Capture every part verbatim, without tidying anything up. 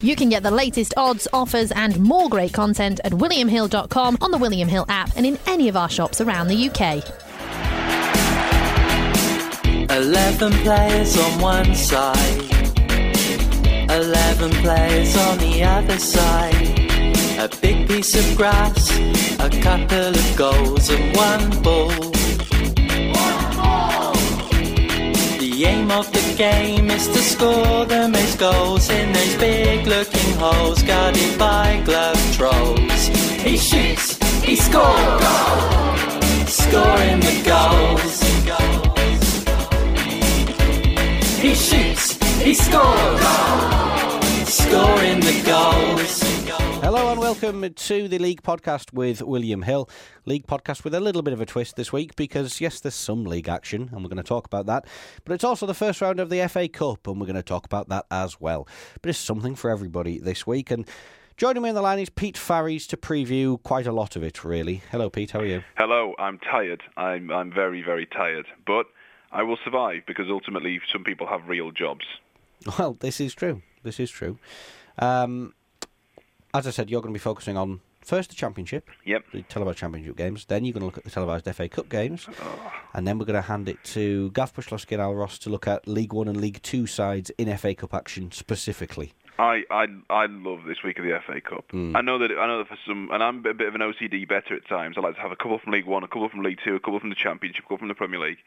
You can get the latest odds, offers and more great content at william hill dot com, on the William Hill app and in any of our shops around the U K. Eleven players on one side, eleven players on the other side. A big piece of grass, a couple of goals and one ball. One ball! The aim of the game is to score the most goals in those big looking holes guarded by glove trolls. He shoots, he scores, goal! Scoring the goals. He shoots, he scores, goal! Scoring the goals. Hello and welcome to the League Podcast with William Hill. League Podcast with a little bit of a twist this week because, yes, there's some league action and we're going to talk about that. But it's also the first round of the F A Cup and we're going to talk about that as well. But it's something for everybody this week. And joining me on the line is Pete Farries to preview quite a lot of it, really. Hello, Pete. How are you? Hello. I'm tired. I'm, I'm very, very tired. But I will survive because ultimately some people have real jobs. Well, this is true. This is true. Um... As I said, you're going to be focusing on first the Championship, yep. the televised Championship games. Then you're going to look at the televised F A Cup games. Oh. And then we're going to hand it to Gav Pushkowski and Al Ross to look at League One and League Two sides in F A Cup action specifically. I, I, I love this week of the F A Cup. Mm. I know that I know that for some, and I'm a bit of an O C D better at times. I like to have a couple from League One, a couple from League Two, a couple from the Championship, a couple from the Premier League.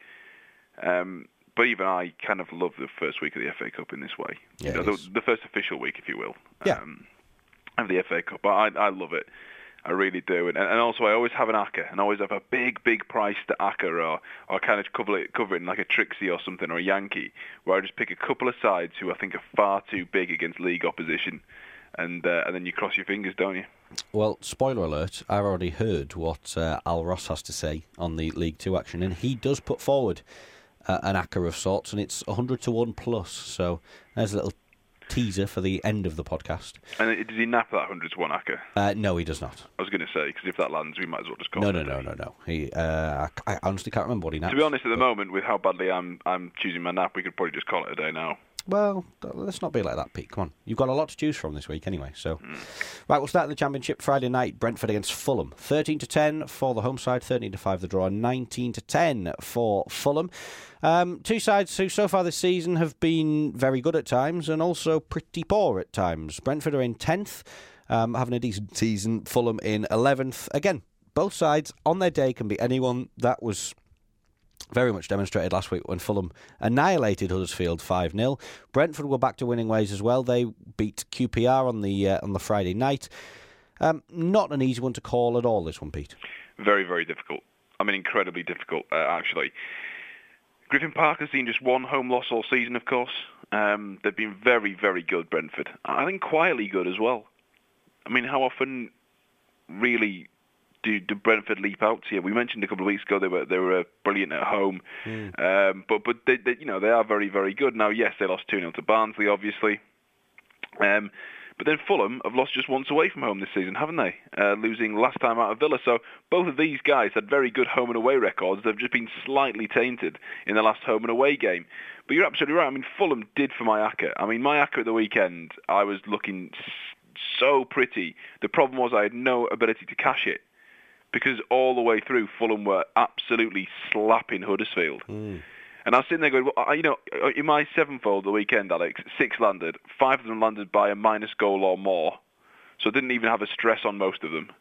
Um, but even I kind of love the first week of the F A Cup in this way. Yeah, you know, the, the first official week, if you will. Yeah. Um, of the F A Cup. I, I love it. I really do. And, and also I always have an acca, and I always have a big, big price to acca, or, or kind of cover it, cover it in like a Trixie or something, or a Yankee, where I just pick a couple of sides who I think are far too big against league opposition, and uh, and then you cross your fingers, don't you? Well, spoiler alert, I've already heard what uh, Al Ross has to say on the League Two action, and he does put forward uh, an acca of sorts, and it's one hundred to one plus, so there's a little teaser for the end of the podcast. And does he nap that one hundred to one acca? Uh, no, he does not. I was going to say, because if that lands, we might as well just call no, it. No, no, no, no, no. He, uh, I, I honestly can't remember what he naps. To be honest, at the but... moment, with how badly I'm I'm choosing my nap, we could probably just call it a day now. Well, let's not be like that, Pete. Come on. You've got a lot to choose from this week anyway. So, mm. Right, we'll start in the Championship Friday night. Brentford against Fulham. thirteen to ten for the home side, thirteen to five the draw, nineteen to ten for Fulham. Um, two sides who so far this season have been very good at times and also pretty poor at times. Brentford are in tenth, um, having a decent season. Fulham in eleventh. Again, both sides on their day can be anyone. That was very much demonstrated last week when Fulham annihilated Huddersfield five nil. Brentford were back to winning ways as well. They beat Q P R on the uh, on the Friday night. Um, not an easy one to call at all, this one, Pete. Very, very difficult. I mean, incredibly difficult, uh, actually. Griffin Park has seen just one home loss all season, of course. Um, they've been very, very good, Brentford. I think quietly good as well. I mean, how often really do, do Brentford leap out to you? We mentioned a couple of weeks ago they were they were uh, brilliant at home, mm. um, but but they, they, you know they are very, very good. Now, yes, they lost two nil to Barnsley, obviously. Um, But then Fulham have lost just once away from home this season, haven't they? Uh, losing last time out of Villa. So both of these guys had very good home and away records. They've just been slightly tainted in the last home and away game. But you're absolutely right. I mean, Fulham did for my acca. I mean, my acca at the weekend, I was looking so pretty. The problem was I had no ability to cash it because all the way through, Fulham were absolutely slapping Huddersfield. Mm. And I was sitting there going, well, you know, in my sevenfold the weekend, Alex, six landed. Five of them landed by a minus goal or more. So I didn't even have a stress on most of them.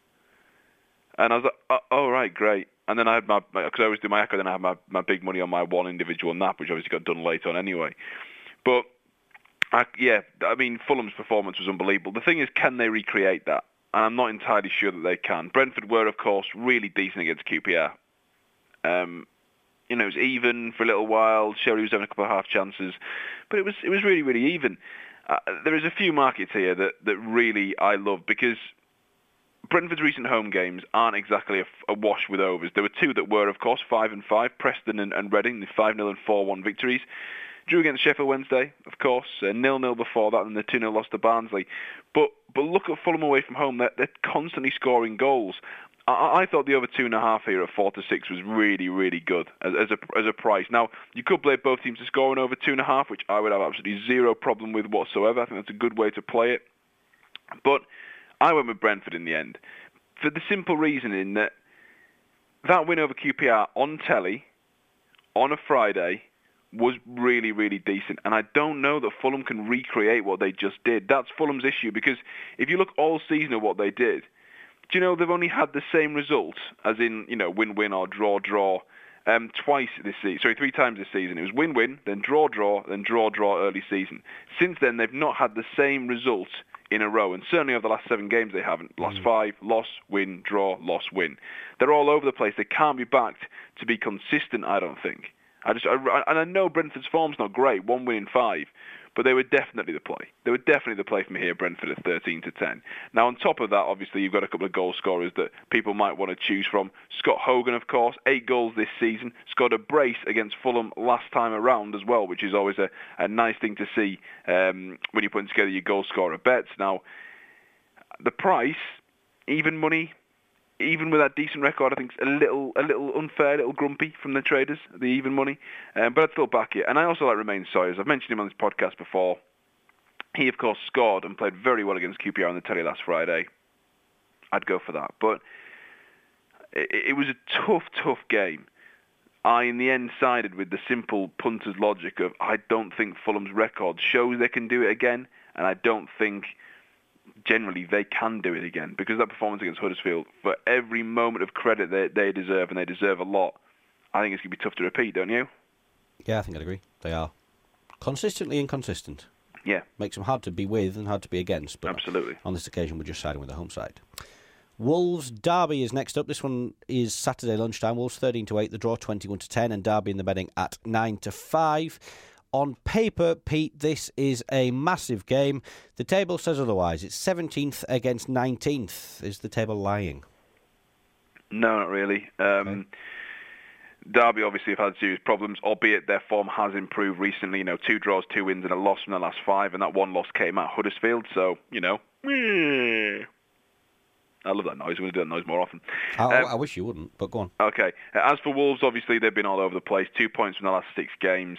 And I was like, oh, oh right, great. And then I had my, because I always do my echo, then I had my, my big money on my one individual nap, which obviously got done late on anyway. But, I, yeah, I mean, Fulham's performance was unbelievable. The thing is, can they recreate that? And I'm not entirely sure that they can. Brentford were, of course, really decent against Q P R. Um... You know, it was even for a little while. Sherry was having a couple of half chances, but it was it was really, really even. Uh, there is a few markets here that, that really I love because Brentford's recent home games aren't exactly a, a wash with overs. There were two that were, of course, five and five. Preston and, and Reading, the five nil and four one victories. Drew against Sheffield Wednesday, of course, uh, nil nil before that, and the two nil loss to Barnsley. But but look at Fulham away from home. They're, they're constantly scoring goals. I, I thought the over two and a half here at four to six was really, really good as, as a as a price. Now you could play both teams to score an over two and a half, which I would have absolutely zero problem with whatsoever. I think that's a good way to play it. But I went with Brentford in the end for the simple reason in that that win over Q P R on telly on a Friday was really, really decent. And I don't know that Fulham can recreate what they just did. That's Fulham's issue, because if you look all season at what they did, do you know they've only had the same result, as in, you know, win-win or draw-draw, um, twice this season. Sorry, three times this season. It was win-win, then draw-draw, then draw-draw early season. Since then, they've not had the same result in a row, and certainly over the last seven games they haven't. Last mm. five, loss, win, draw, loss, win. They're all over the place. They can't be backed to be consistent, I don't think. I just, I, and I know Brentford's form's not great, one win in five, but they were definitely the play. They were definitely the play from here, Brentford at thirteen to ten. Now, on top of that, obviously, you've got a couple of goal scorers that people might want to choose from. Scott Hogan, of course, eight goals this season. Scored a brace against Fulham last time around as well, which is always a, a nice thing to see um, when you're putting together your goal scorer bets. Now, the price, even money, even with that decent record, I think it's a little, a little unfair, a little grumpy from the traders, the even money. Um, but I'd still back it. And I also like Romain Sawyers. I've mentioned him on this podcast before. He, of course, scored and played very well against Q P R on the telly last Friday. I'd go for that. But it, it was a tough, tough game. I, in the end, sided with the simple punter's logic of I don't think Fulham's record shows they can do it again, and I don't think generally they can do it again, because that performance against Huddersfield, for every moment of credit they, they deserve, and they deserve a lot, I think it's going to be tough to repeat, don't you? Yeah, I think I'd agree. They are consistently inconsistent. Yeah. Makes them hard to be with and hard to be against. But absolutely. On this occasion, we're just siding with the home side. Wolves Derby is next up. This one is Saturday lunchtime. Wolves thirteen to eight, the draw twenty-one to ten, and Derby in the betting at nine to five. On paper, Pete, this is a massive game. The table says otherwise. It's seventeenth against nineteenth. Is the table lying? No, not really. Um, okay. Derby obviously have had serious problems, albeit their form has improved recently. You know, two draws, two wins, and a loss from the last five, and that one loss came at Huddersfield. So, you know, I love that noise. We're going to do that noise more often. I, um, I wish you wouldn't, but go on. Okay. As for Wolves, obviously they've been all over the place. Two points from the last six games.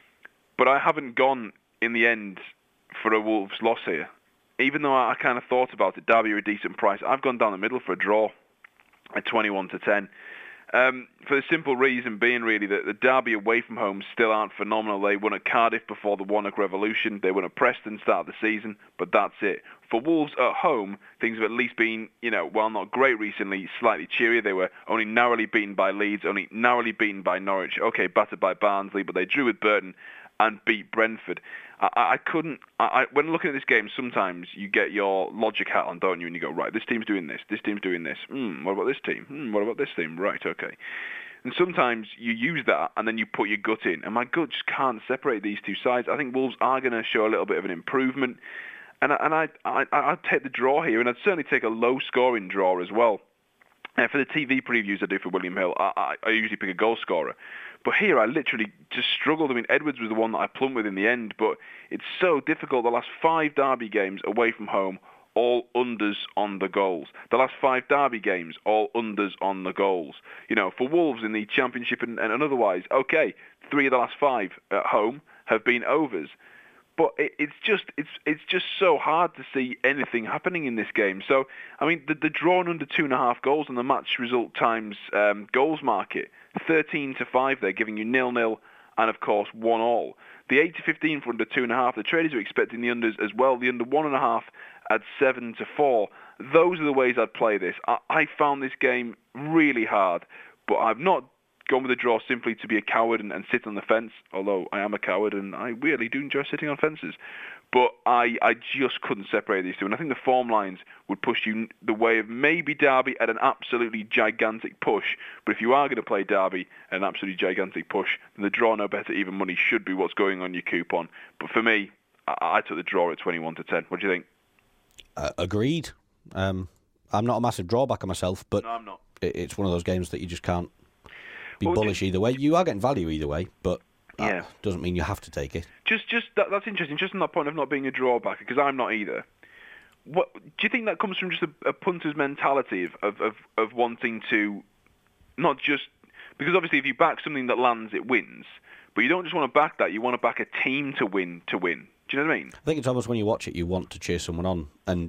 But I haven't gone, in the end, for a Wolves loss here. Even though I kind of thought about it, Derby are a decent price, I've gone down the middle for a draw at twenty-one to ten. Um, for the simple reason being, really, that the Derby away from home still aren't phenomenal. They won at Cardiff before the Warnock Revolution. They won at Preston start of the season, but that's it. For Wolves at home, things have at least been, you know, while not great recently, slightly cheerier. They were only narrowly beaten by Leeds, only narrowly beaten by Norwich. Okay, battered by Barnsley, but they drew with Burton and beat Brentford. I, I couldn't... I, I, when looking at this game, sometimes you get your logic hat on, don't you? And you go, right, this team's doing this, this team's doing this. Hmm, what about this team? Hmm, what about this team? Right, okay. And sometimes you use that, and then you put your gut in. And my gut just can't separate these two sides. I think Wolves are going to show a little bit of an improvement. And, and I, I, I'd take the draw here, and I'd certainly take a low-scoring draw as well. Uh, for the T V previews I do for William Hill, I, I, I usually pick a goal scorer. But here I literally just struggled. I mean, Edwards was the one that I plumbed with in the end, but it's so difficult. The last five Derby games away from home, all unders on the goals. The last five Derby games, all unders on the goals. You know, for Wolves in the Championship and, and otherwise, okay, three of the last five at home have been overs. But it, it's just it's it's just so hard to see anything happening in this game. So, I mean, the, the drawn under two and a half goals and the match result times um, goals market, thirteen to five there, giving you nil-nil and, of course, one all. The eight to fifteen for under two and a half, the traders are expecting the unders as well. The under one and a half at seven to four. Those are the ways I'd play this. I, I found this game really hard, but I've not gone with a draw simply to be a coward and, and sit on the fence, although I am a coward and I really do enjoy sitting on fences. But I, I just couldn't separate these two. And I think the form lines would push you the way of maybe Derby at an absolutely gigantic push. But if you are going to play Derby at an absolutely gigantic push, then the draw no better even money should be what's going on your coupon. But for me, I, I took the draw at twenty-one to ten. What do you think? Uh, agreed. Um, I'm not a massive drawbacker myself, but no, I'm not. It, it's one of those games that you just can't be well, bullish either way. You are getting value either way, but that yeah. doesn't mean you have to take it. Just, just that, that's interesting. Just on that point of not being a drawbacker, because I'm not either. What do you think that comes from? Just a, a punter's mentality of, of, of, of wanting to not just because obviously if you back something that lands, it wins. But you don't just want to back that. You want to back a team to win to win. Do you know what I mean? I think it's almost when you watch it, you want to cheer someone on, and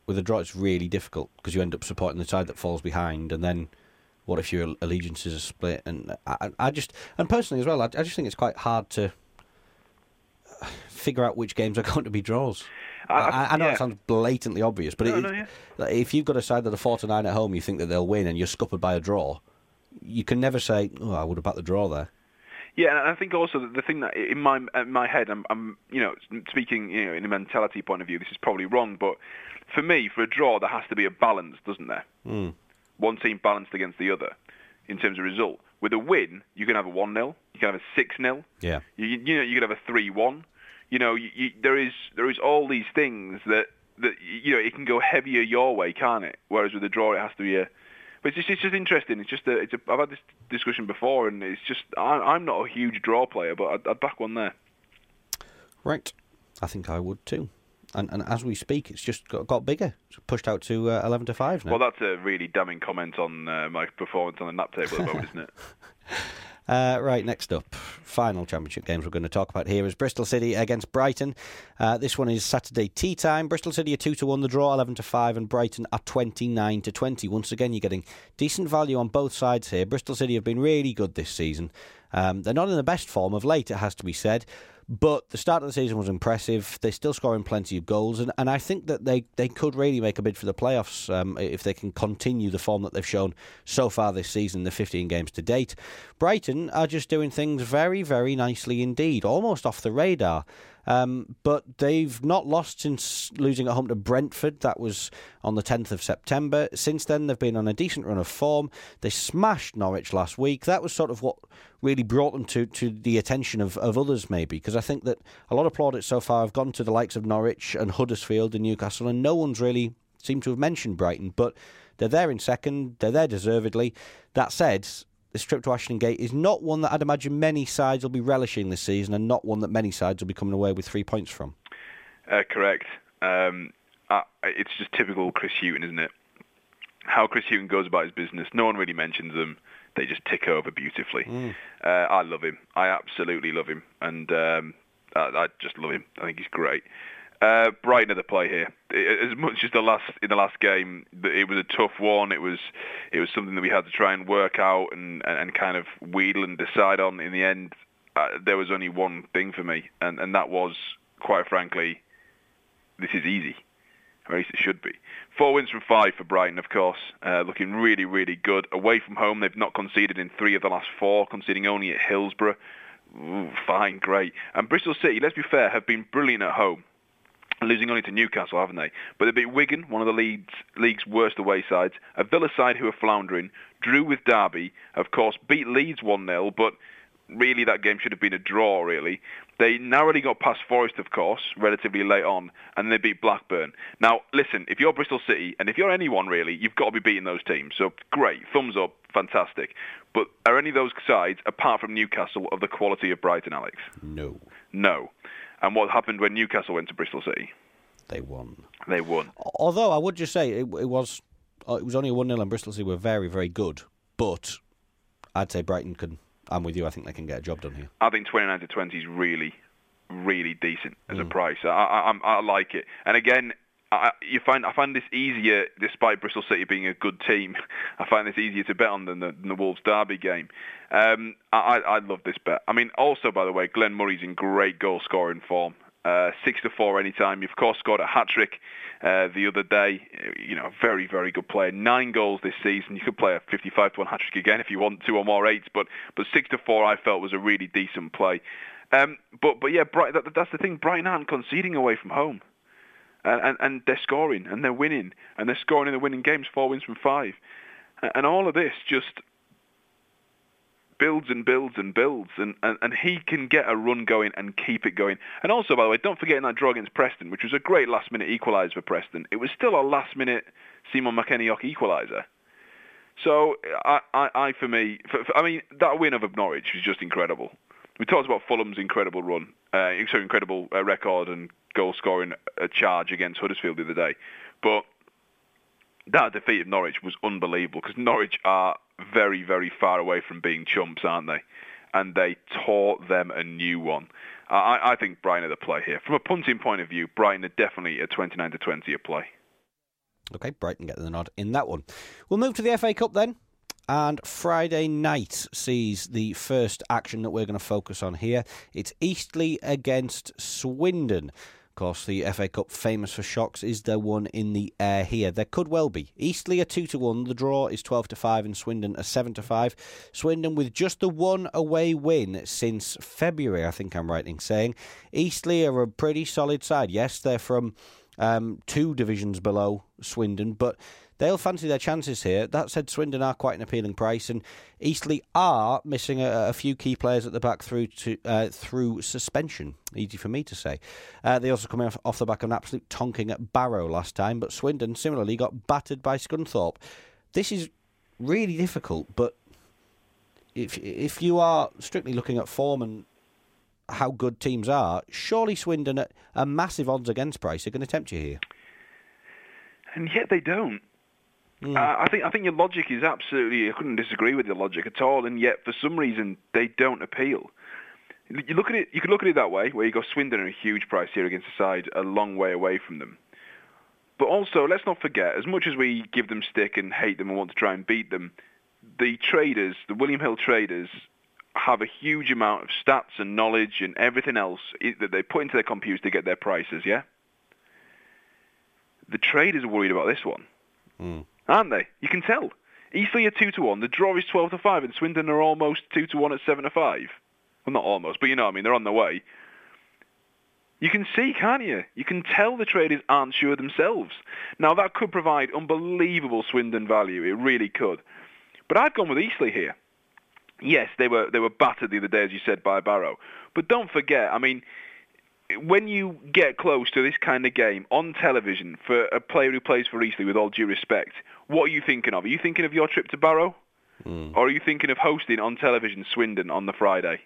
with a draw, it's really difficult because you end up supporting the side that falls behind, and then what if your allegiances are split? And I, I just, and personally as well, I, I just think it's quite hard to figure out which games are going to be draws. I, I, I know yeah. it sounds blatantly obvious, but no, it, no, yeah. like, if you've got a side that are four to nine at home, you think that they'll win, and you're scuppered by a draw, you can never say, "Oh, I would have backed the draw there." Yeah, and I think also that the thing that in my in my head, I'm, I'm you know speaking you know in a mentality point of view, this is probably wrong, but for me, for a draw, there has to be a balance, doesn't there? Mm. One team balanced against the other in terms of result. With a win, you can have a one nil, you can have a six nil, Yeah. you, you know, you can have a three one. You know, you, you, there is there is all these things that, that you know it can go heavier your way, can't it? Whereas with a draw, it has to be a. But it's just it's just interesting. It's just a, it's a, I've had this discussion before, and it's just I, I'm not a huge draw player, but I'd, I'd back one there. Right, I think I would too. And and as we speak, it's just got, got bigger. It's pushed out to uh, eleven to five now. Well, that's a really damning comment on uh, my performance on the nap table at the moment, isn't it? Uh, right, next up, final championship games we're going to talk about here is Bristol City against Brighton. Uh, this one is Saturday tea time. Bristol City are two to one the draw, eleven to five, and Brighton are twenty-nine to twenty. Once again, you're getting decent value on both sides here. Bristol City have been really good this season. Um, they're not in the best form of late, it has to be said. But the start of the season was impressive. They're still scoring plenty of goals, and, and I think that they, they could really make a bid for the playoffs um, if they can continue the form that they've shown so far this season, the fifteen games to date. Brighton are just doing things very, very nicely indeed, almost off the radar. Um, but they've not lost since losing at home to Brentford. That was on the tenth of September. Since then, they've been on a decent run of form. They smashed Norwich last week. That was sort of what really brought them to, to the attention of, of others, maybe, because I think that a lot of plaudits so far have gone to the likes of Norwich and Huddersfield and Newcastle, and no one's really seemed to have mentioned Brighton. But they're there in second. They're there deservedly. That said, this trip to Ashton Gate is not one that I'd imagine many sides will be relishing this season, and not one that many sides will be coming away with three points from. Uh, correct. Um, uh, it's just typical Chris Hughton, isn't it? How Chris Hughton goes about his business. No one really mentions them. They just tick over beautifully. Mm. Uh, I love him. I absolutely love him. And um, I, I just love him. I think he's great. Uh, Brighton are the play here. As much as the last in the last game, it was a tough one. It was it was something that we had to try and work out and, and, and kind of wheedle and decide on. In the end, uh, there was only one thing for me, and, and that was, quite frankly, this is easy. Or at least it should be. Four wins from five for Brighton, of course. Uh, looking really, really good. Away from home, they've not conceded in three of the last four, conceding only at Hillsborough. Ooh, fine, great. And Bristol City, let's be fair, have been brilliant at home. Losing only to Newcastle, haven't they? But they beat Wigan, one of the league's, league's worst away sides, a Villa side who are floundering, drew with Derby, of course, beat Leeds one nil, but really that game should have been a draw, really. They narrowly got past Forest, of course, relatively late on, and they beat Blackburn. Now, listen, if you're Bristol City, and if you're anyone, really, you've got to be beating those teams. So, great, thumbs up, fantastic. But are any of those sides, apart from Newcastle, of the quality of Brighton, Alex? No. No. And what happened when Newcastle went to Bristol City? They won. They won. Although I would just say it, it was it was only a one nil and Bristol City were very, very good. But I'd say Brighton can, I'm with you, I think they can get a job done here. I think twenty-nine to twenty is really, really decent as mm. a price. I, I, I, I like it. And again, I, you find I find this easier, despite Bristol City being a good team. I find this easier to bet on than the, than the Wolves Derby game. Um, I, I love this bet. I mean, also, by the way, Glenn Murray's in great goal-scoring form. Uh, six to four anytime. You've, of course, scored a hat-trick uh, the other day. You know, very, very good player. Nine goals this season. You could play a fifty-five to one hat-trick again if you want two or more eights, but but six to four I felt was a really decent play. Um, but, but yeah, Bright, that, that's the thing. Brighton aren't conceding away from home. And, and, and they're scoring, and they're winning, and they're scoring in the winning games, four wins from five. And all of this just builds and builds and builds, and, and, and he can get a run going and keep it going. And also, by the way, don't forget in that draw against Preston, which was a great last-minute equaliser for Preston, it was still a last-minute Simon McKenniott equaliser. So, I, I, I for me, for, for, I mean, that win over Norwich was just incredible. We talked about Fulham's incredible run, uh, so incredible uh, record and goal-scoring uh, charge against Huddersfield the other day. But that defeat of Norwich was unbelievable, because Norwich are very, very far away from being chumps, aren't they? And they taught them a new one. I, I think Brighton are the play here. From a punting point of view, Brighton are definitely a twenty-nine to twenty a play. Okay, Brighton get the nod in that one. We'll move to the F A Cup then. And Friday night sees the first action that we're going to focus on here. It's Eastleigh against Swindon. Of course, the F A Cup, famous for shocks, is there one in the air here? There could well be. Eastleigh are two to one. The draw is twelve to five, and Swindon are seven to five. Swindon with just the one away win since February, I think I'm right in saying. Eastleigh are a pretty solid side. Yes, they're from um, two divisions below Swindon, but they'll fancy their chances here. That said, Swindon are quite an appealing price, and Eastleigh are missing a, a few key players at the back through to uh, through suspension. Easy for me to say. Uh, they also come off, off the back of an absolute tonking at Barrow last time, but Swindon similarly got battered by Scunthorpe. This is really difficult, but if if you are strictly looking at form and how good teams are, surely Swindon at a massive odds against price are going to tempt you here. And yet they don't. Mm. Uh, I think I think your logic is absolutely. I couldn't disagree with your logic at all, and yet for some reason they don't appeal. You look at it. You could look at it that way, where you go Swindon are a huge price here against a side a long way away from them. But also, let's not forget, as much as we give them stick and hate them and want to try and beat them, the traders, the William Hill traders, have a huge amount of stats and knowledge and everything else that they put into their computers to get their prices. Yeah. The traders are worried about this one. Mm. Aren't they? You can tell. Eastleigh are two to one. The draw is twelve to five, and Swindon are almost two to one at seven to five. Well, not almost, but you know what I mean. They're on their way. You can see, can't you? You can tell the traders aren't sure themselves. Now that could provide unbelievable Swindon value. It really could. But I've gone with Eastleigh here. Yes, they were they were battered the other day, as you said, by Barrow. But don't forget, I mean, when you get close to this kind of game on television for a player who plays for Eastleigh, with all due respect, what are you thinking of? Are you thinking of your trip to Barrow? Mm. Or are you thinking of hosting on television Swindon on the Friday?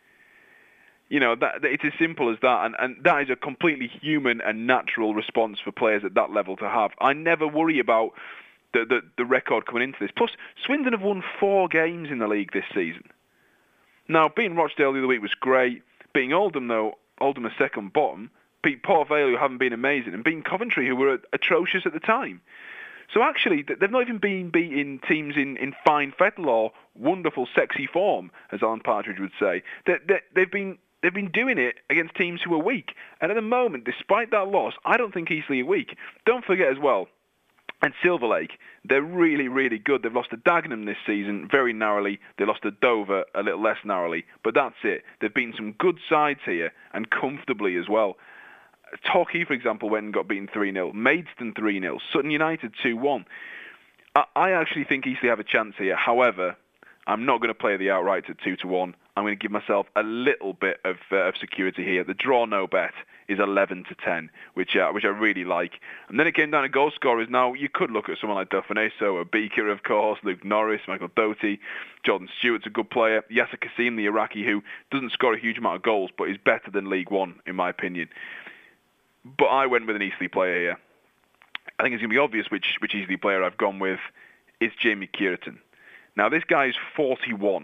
You know, that, it's as simple as that, and, and that is a completely human and natural response for players at that level to have. I never worry about the, the, the record coming into this. Plus, Swindon have won four games in the league this season. Now, beating Rochdale the other week was great. Beating Oldham, though, Oldham are second bottom, beat Port Vale, who haven't been amazing, and beating Coventry, who were atrocious at the time. So actually, they've not even been beating teams in, in fine fettle or wonderful, sexy form, as Alan Partridge would say. They, they, they've been they've been doing it against teams who are weak. And at the moment, despite that loss, I don't think Eastleigh are weak. Don't forget as well, and Silver Lake, they're really, really good. They've lost to Dagenham this season very narrowly. They lost to Dover a little less narrowly. But that's it. They've been some good sides here, and comfortably as well. Torquay, for example, went and got beaten three nil. Maidstone three nil. Sutton United two one. I, I actually think Eastleigh have a chance here. However, I'm not going to play the outrights at two to one. I'm going to give myself a little bit of, uh, of security here. The draw no bet is eleven to ten, which uh, which I really like. And then it came down to goal scorers. Now, you could look at someone like Dofaneso, a Beaker, of course, Luke Norris, Michael Doty, Jordan Stewart's a good player, Yasser Kassim, the Iraqi, who doesn't score a huge amount of goals, but is better than League One, in my opinion. But I went with an Eastleigh player here. I think it's going to be obvious which, which Eastleigh player I've gone with. It's Jamie Cureton. Now, this guy is forty-one.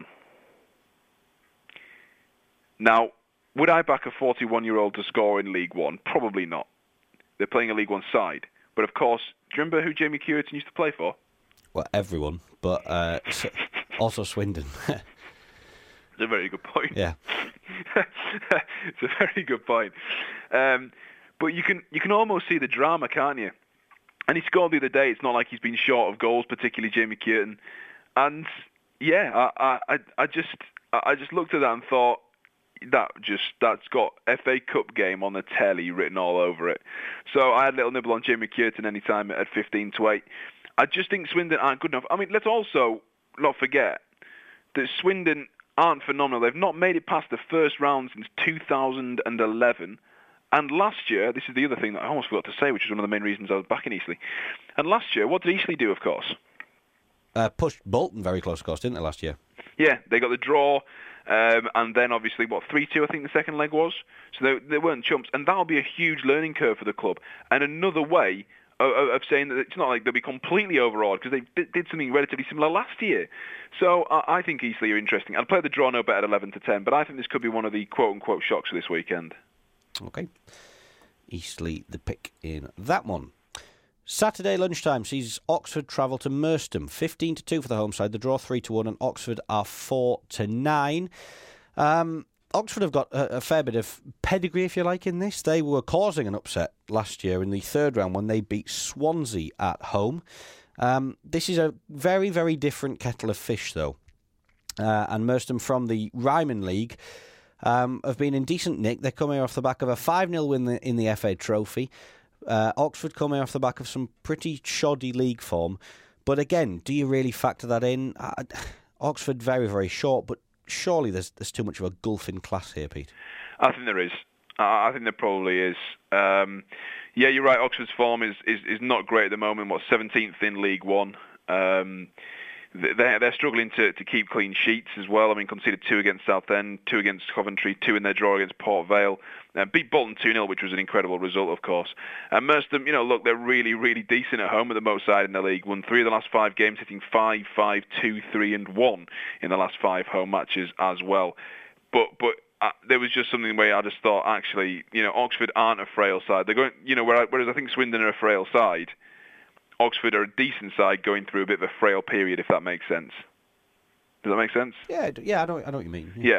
Now, would I back a forty-one-year-old to score in League One? Probably not. They're playing a League One side. But, of course, do you remember who Jamie Cureton used to play for? Well, everyone, but uh, also Swindon. It's a very good point. Yeah. It's a very good point. Um, but you can you can almost see the drama, can't you? And he scored the other day. It's not like he's been short of goals, particularly Jamie Cureton. And, yeah, I, I, I just I just looked at that and thought, that just that's got F A Cup game on the telly written all over it. So I had a little nibble on Jamie Cureton anytime at fifteen to eight. I just think Swindon aren't good enough. I mean, let's also not forget that Swindon aren't phenomenal. They've not made it past the first round since two thousand eleven. And last year, this is the other thing that I almost forgot to say, which is one of the main reasons I was back in Eastleigh. And last year, what did Eastleigh do, of course? Uh, pushed Bolton very close, of course, didn't they, last year? Yeah, they got the draw. Um, and then obviously, what, three two I think the second leg was? So they, they weren't chumps. And that'll be a huge learning curve for the club. And another way of, of saying that it's not like they'll be completely overawed, because they did, did something relatively similar last year. So uh, I think Eastleigh are interesting. I'd play the draw no bet at eleven to ten, but I think this could be one of the quote-unquote shocks for this weekend. Okay. Eastleigh the pick in that one. Saturday lunchtime sees Oxford travel to Merstham, fifteen to two for the home side. The draw three to one, and Oxford are four to nine. Um, Oxford have got a, a fair bit of pedigree, if you like, in this. They were causing an upset last year in the third round when they beat Swansea at home. Um, this is a very, very different kettle of fish, though. Uh, and Merstham from the Ryman League um, have been in decent nick. They're coming off the back of a five nil win in the F A Trophy. Uh, Oxford coming off the back of some pretty shoddy league form. But again, do you really factor that in? Uh, Oxford very, very short, but surely there's there's too much of a gulf in class here, Pete. I think there is. I think there probably is. Um, yeah, you're right. Oxford's form is, is, is not great at the moment. What, seventeenth in League One? Um, they're, they're struggling to, to keep clean sheets as well. I mean, conceded two against Southend, two against Coventry, two in their draw against Port Vale. Uh, beat Bolton two nil, which was an incredible result, of course. And Merstham, you know, look, they're really, really decent at home at the most side in the league. Won three of the last five games, hitting five, five, two, three, and one in the last five home matches as well. But but uh, there was just something where I just thought, actually, you know, Oxford aren't a frail side. They're going, you know, whereas I think Swindon are a frail side, Oxford are a decent side going through a bit of a frail period, if that makes sense. Does that make sense? Yeah, yeah, I know, I know what you mean. Yeah. yeah.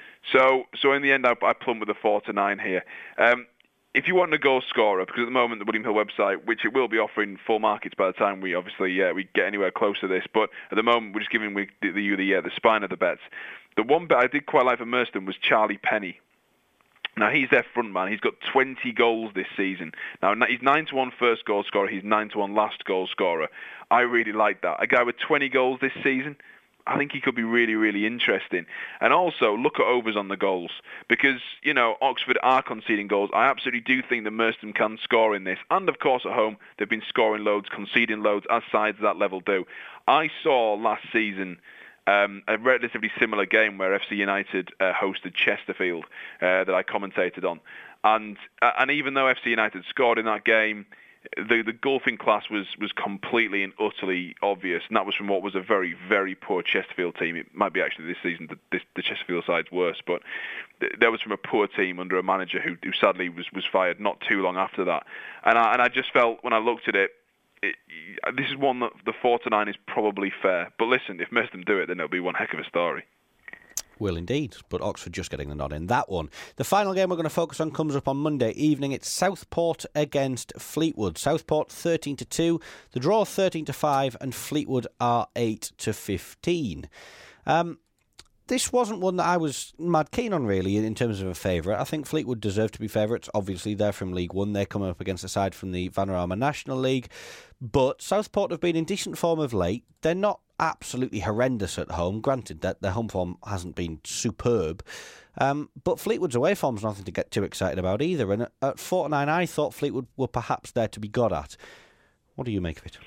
So, so in the end, I, I plumb with a four to nine here. Um, if you want a goal scorer, because at the moment the William Hill website, which it will be offering full markets by the time we obviously yeah, we get anywhere close to this, but at the moment we're just giving you the, the, the, the spine of the bets. The one bet I did quite like for Merstham was Charlie Penny. Now, he's their front man. He's got twenty goals this season. Now, he's nine to one first goal scorer. He's nine to one last goal scorer. I really like that. A guy with twenty goals this season, I think he could be really, really interesting. And also, look at overs on the goals. Because, you know, Oxford are conceding goals. I absolutely do think that Merstham can score in this. And, of course, at home, they've been scoring loads, conceding loads, as sides at that level do. I saw last season um, a relatively similar game where F C United uh, hosted Chesterfield uh, that I commentated on. And uh, and even though F C United scored in that game, The the golfing class was, was completely and utterly obvious, and that was from what was a very, very poor Chesterfield team. It might be actually this season the, this, the Chesterfield side's worse, but th- that was from a poor team under a manager who, who sadly was, was fired not too long after that. And I, and I just felt when I looked at it, it, this is one that the four to nine is probably fair. But listen, if Merstham do it, then it'll be one heck of a story. Will indeed, but Oxford just getting the nod in that one. The final game we're going to focus on comes up on Monday evening. It's Southport against Fleetwood. Southport thirteen to two, the draw thirteen to five, and Fleetwood are eight to fifteen. Um, this wasn't one that I was mad keen on, really, in terms of a favourite. I think Fleetwood deserve to be favourites. Obviously, they're from League One. They're coming up against a side from the Vanarama National League. But Southport have been in decent form of late. They're not absolutely horrendous at home. Granted that their home form hasn't been superb. Um, but Fleetwood's away form's nothing to get too excited about either. And at, at four to nine, I thought Fleetwood were perhaps there to be got at. What do you make of it?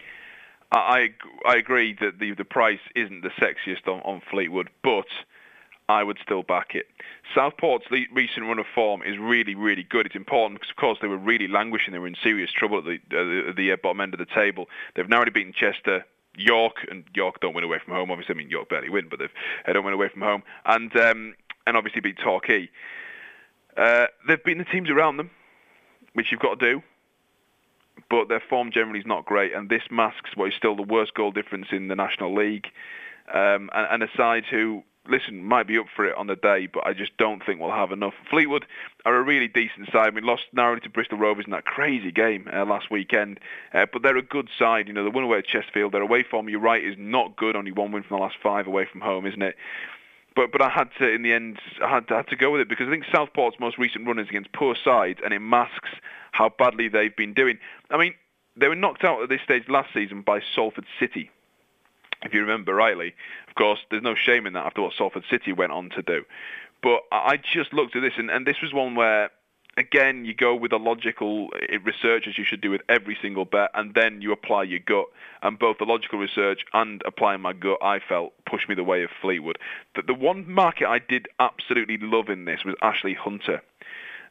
I I agree that the the price isn't the sexiest on, on Fleetwood, but I would still back it. Southport's recent run of form is really, really good. It's important because, of course, they were really languishing. They were in serious trouble at the, uh, the uh, bottom end of the table. They've now already beaten Chester, York, and York don't win away from home. Obviously, I mean, York barely win, but they uh, don't win away from home. And um, and obviously beat Torquay. Uh, they've beaten the teams around them, which you've got to do. But their form generally is not great, and this masks what is still the worst goal difference in the National League. Um, and, and a side who, listen, might be up for it on the day, but I just don't think we'll have enough. Fleetwood are a really decent side. We lost narrowly to Bristol Rovers in that crazy game uh, last weekend, uh, but they're a good side. You know, they won away at Chesterfield. Their away form, you're right, is not good. Only one win from the last five away from home, isn't it? But but I had to, in the end, I had to, I had to go with it because I think Southport's most recent run is against poor sides, and it masks how badly they've been doing. I mean, they were knocked out at this stage last season by Salford City, if you remember rightly. Of course, there's no shame in that after what Salford City went on to do. But I just looked at this, and, and this was one where, again, you go with the logical research, as you should do with every single bet, and then you apply your gut. And both the logical research and applying my gut, I felt, pushed me the way of Fleetwood. The, the one market I did absolutely love in this was Ashley Hunter.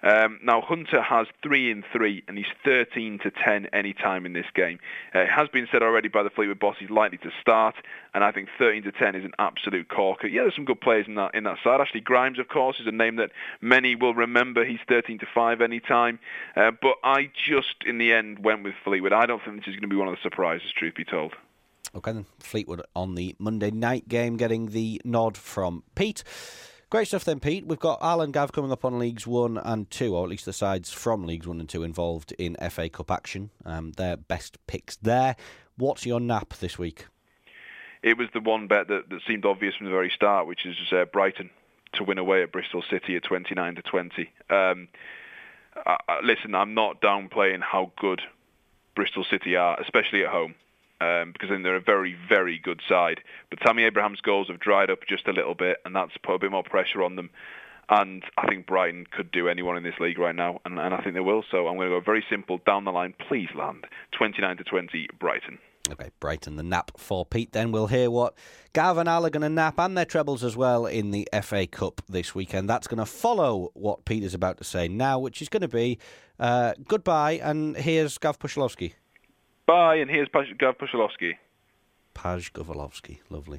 Um, now, Hunter has three in three, and he's thirteen to ten any time in this game. Uh, it has been said already by the Fleetwood boss he's likely to start, and I think thirteen to ten is an absolute corker. Yeah, there's some good players in that in that side. Ashley Grimes, of course, is a name that many will remember. He's thirteen to five any time. Uh, but I just, in the end, went with Fleetwood. I don't think this is going to be one of the surprises, truth be told. Okay, then. Fleetwood on the Monday night game, getting the nod from Pete. Great stuff then, Pete. We've got Al and Gav coming up on Leagues one and two, or at least the sides from Leagues one and two involved in F A Cup action. Um, their best picks there. What's your nap this week? It was the one bet that, that seemed obvious from the very start, which is uh, Brighton to win away at Bristol City at twenty-nine to twenty. Um, I, I, listen, I'm not downplaying how good Bristol City are, especially at home. Um, because then they're a very, very good side. But Tammy Abraham's goals have dried up just a little bit, and that's put a bit more pressure on them. And I think Brighton could do anyone in this league right now, and, and I think they will. So I'm going to go very simple, down the line, please land. twenty-nine to twenty, Brighton. Okay, Brighton, the nap for Pete. Then we'll hear what Gav and Al are going to nap, and their trebles as well, in the F A Cup this weekend. That's going to follow what Pete is about to say now, which is going to be uh, goodbye, and here's Gav Puszczalowski. Bye, and here's Gav Puszczalowski. Paj Gawalowski, lovely.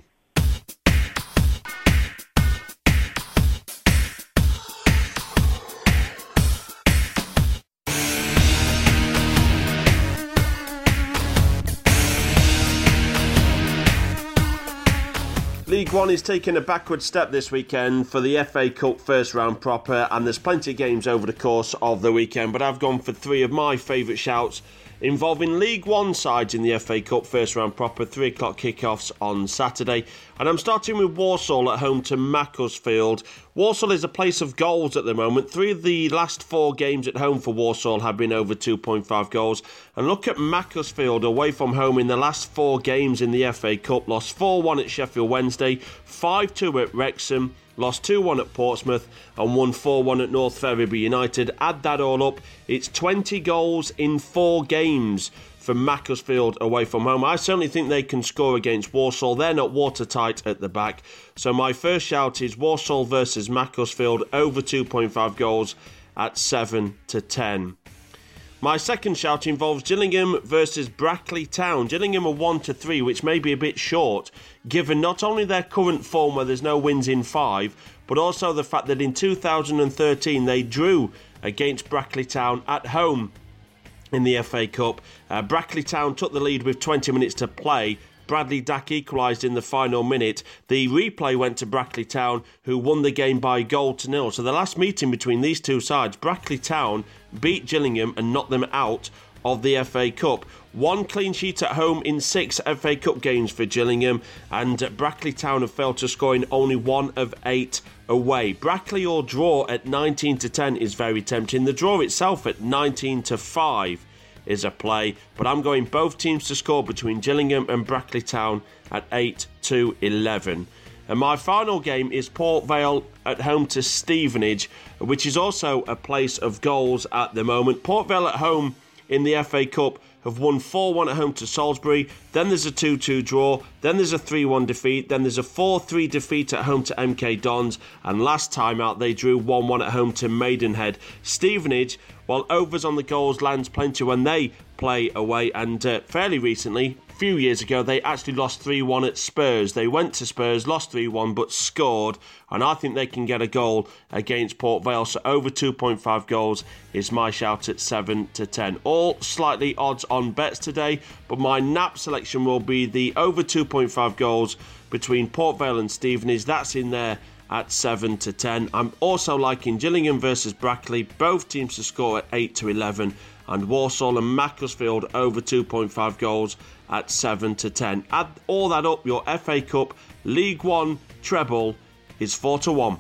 League One is taking a backward step this weekend for the F A Cup first round proper, and there's plenty of games over the course of the weekend, but I've gone for three of my favourite shouts involving League One sides in the F A Cup first round proper, three o'clock kickoffs on Saturday. And I'm starting with Walsall at home to Macclesfield. Walsall is a place of goals at the moment. Three of the last four games at home for Walsall have been over two point five goals. And look at Macclesfield away from home in the last four games in the F A Cup. Lost four one at Sheffield Wednesday, five two at Wrexham, lost two one at Portsmouth, and won four one at North Ferriby United. Add that all up, it's twenty goals in four games for Macclesfield away from home. I certainly think they can score against Walsall. They're not watertight at the back. So my first shout is Walsall versus Macclesfield over two point five goals at seven to ten. My second shout involves Gillingham versus Brackley Town. Gillingham are one to three, which may be a bit short, given not only their current form where there's no wins in five, but also the fact that in two thousand thirteen they drew against Brackley Town at home in the F A Cup. Uh, Brackley Town took the lead with twenty minutes to play. Bradley Dack equalised in the final minute. The replay went to Brackley Town, who won the game by a goal to nil. So the last meeting between these two sides, Brackley Town beat Gillingham and knocked them out of the F A Cup. One clean sheet at home in six F A Cup games for Gillingham, and Brackley Town have failed to score in only one of eight away. Brackley or draw at nineteen to ten is very tempting. The draw itself at nineteen to five is a play, but I'm going both teams to score between Gillingham and Brackley Town at eight to eleven. And my final game is Port Vale at home to Stevenage, which is also a place of goals at the moment. Port Vale at home in the F A Cup have won four one at home to Salisbury, then there's a two two draw, then there's a three one defeat, then there's a four three defeat at home to M K Dons, and last time out they drew one one at home to Maidenhead. Stevenage, while overs on the goals lands plenty when they play away, and uh, fairly recently, a few years ago, they actually lost three one at Spurs. They went to Spurs, lost three one, but scored, and I think they can get a goal against Port Vale, so over two point five goals is my shout at seven to ten. All slightly odds on bets today, but my nap selection will be the over two point five goals between Port Vale and Stevenage. That's in there at seven to ten. I'm also liking Gillingham versus Brackley, both teams to score at eight to eleven, and Walsall and Macclesfield over two point five goals at seven to ten. Add all that up, your F A Cup League One treble is four to one.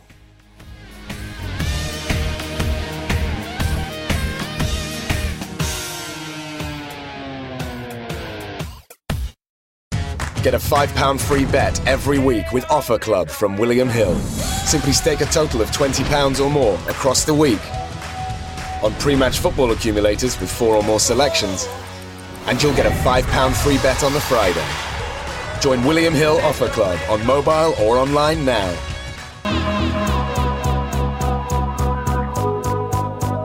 Get a five pounds free bet every week with Offer Club from William Hill. Simply stake a total of twenty pounds or more across the week on pre-match football accumulators with four or more selections, and you'll get a five pounds free bet on the Friday. Join William Hill Offer Club on mobile or online now.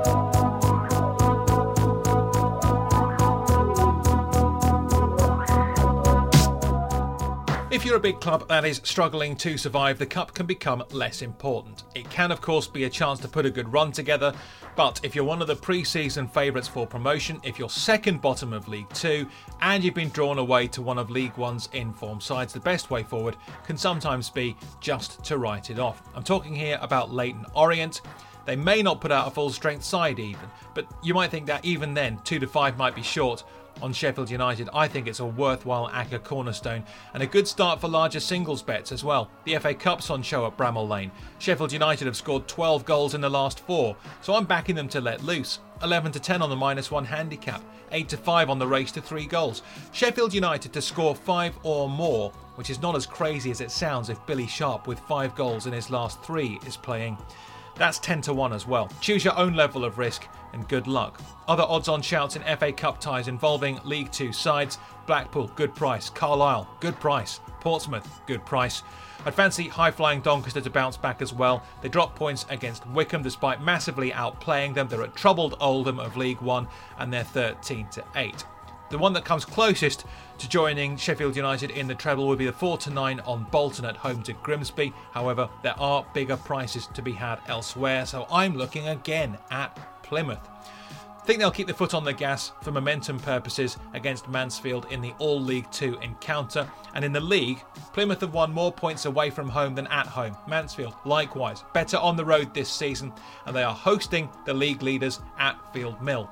If you're a big club that is struggling to survive, the Cup can become less important. It can, of course, be a chance to put a good run together, but if you're one of the pre-season favourites for promotion, if you're second bottom of League Two, and you've been drawn away to one of League One's in-form sides, the best way forward can sometimes be just to write it off. I'm talking here about Leyton Orient. They may not put out a full-strength side even, but you might think that even then, two to five might be short. On Sheffield United, I think it's a worthwhile A C C A cornerstone and a good start for larger singles bets as well. The F A Cup's on show at Bramall Lane. Sheffield United have scored twelve goals in the last four, so I'm backing them to let loose. eleven to ten on the minus one handicap, eight to five on the race to three goals. Sheffield United to score five or more, which is not as crazy as it sounds if Billy Sharp with five goals in his last three is playing. That's ten to one as well. Choose your own level of risk and good luck. Other odds-on shouts in F A Cup ties involving League Two sides: Blackpool, good price; Carlisle, good price; Portsmouth, good price. I'd fancy high-flying Doncaster to bounce back as well. They dropped points against Wycombe despite massively outplaying them. They're at troubled Oldham of League One and they're thirteen to eight. The one that comes closest to joining Sheffield United in the treble would be the four to nine on Bolton at home to Grimsby. However, there are bigger prices to be had elsewhere, so I'm looking again at Plymouth. I think they'll keep the foot on the gas for momentum purposes against Mansfield in the All League Two encounter. And in the league, Plymouth have won more points away from home than at home. Mansfield, likewise, better on the road this season, and they are hosting the league leaders at Field Mill.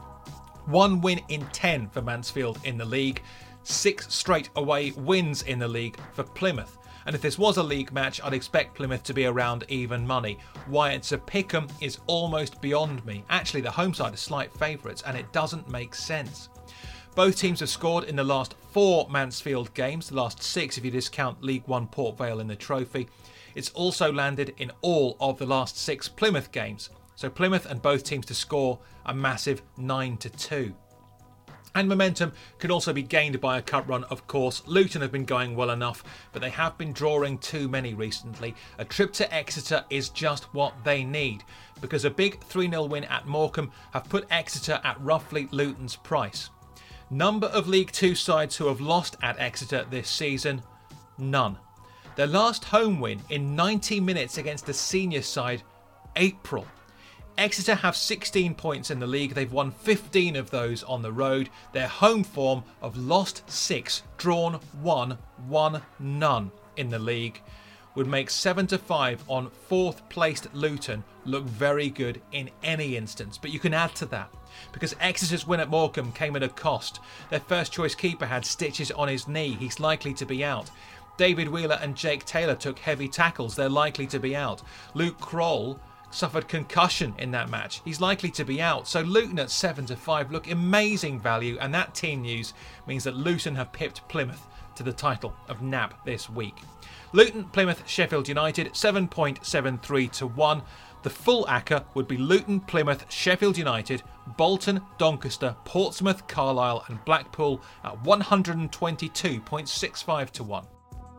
One win in ten for Mansfield in the league. Six straight away wins in the league for Plymouth. And if this was a league match, I'd expect Plymouth to be around even money. Why it's a pick'em is almost beyond me. Actually, the home side are slight favourites, and it doesn't make sense. Both teams have scored in the last four Mansfield games, the last six if you discount League One Port Vale in the trophy. It's also landed in all of the last six Plymouth games. So Plymouth and both teams to score a massive nine to two. And momentum could also be gained by a cup run, of course. Luton have been going well enough, but they have been drawing too many recently. A trip to Exeter is just what they need, because a big three nil win at Morecambe have put Exeter at roughly Luton's price. Number of League Two sides who have lost at Exeter this season? None. Their last home win in ninety minutes against the senior side, April. Exeter have sixteen points in the league. They've won fifteen of those on the road. Their home form of lost six, drawn one, won none in the league would make seven to five on fourth placed Luton look very good in any instance. But you can add to that, because Exeter's win at Morecambe came at a cost. Their first choice keeper had stitches on his knee. He's likely to be out. David Wheeler and Jake Taylor took heavy tackles. They're likely to be out. Luke Kroll suffered concussion in that match. He's likely to be out. So Luton at seven to five look amazing value, and that team news means that Luton have pipped Plymouth to the title of N A B this week. Luton, Plymouth, Sheffield United, seven point seven three to one. The full A C C A would be Luton, Plymouth, Sheffield United, Bolton, Doncaster, Portsmouth, Carlisle and Blackpool at one hundred twenty-two point six five to one.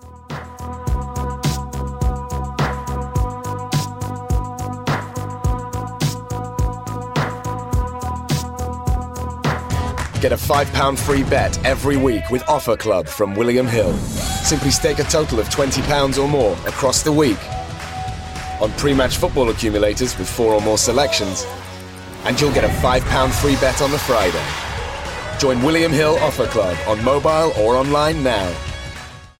Get a five pounds free bet every week with Offer Club from William Hill. Simply stake a total of twenty pounds or more across the week on pre-match football accumulators with four or more selections, and you'll get a five pounds free bet on the Friday. Join William Hill Offer Club on mobile or online now.